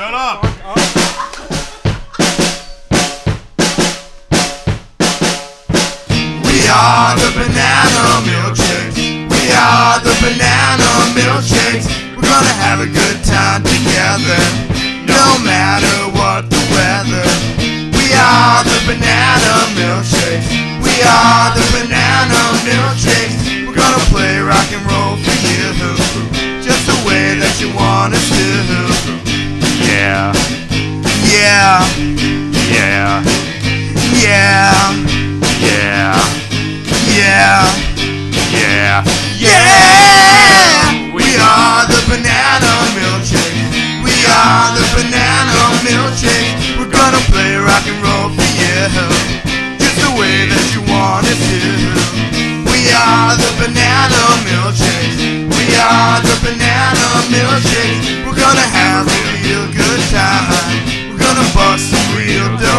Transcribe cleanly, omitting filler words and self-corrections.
Shut up. We are the banana milkshakes. We are the banana milkshakes. We're gonna have a good time together, no matter what the weather. We are the banana milkshakes. We are the banana milkshakes. We're gonna play rock and roll for you, just the way that you want us to. Yeah. Yeah, Yeah. yeah, Yeah. yeah, Yeah. yeah. We are the banana milkshakes. We are the banana milkshakes. We're gonna play rock and roll for you, just the way that you want us to. We are the banana milkshakes. We are the banana milkshakes. We're gonna have a real good time. We're gonna bust some real dough.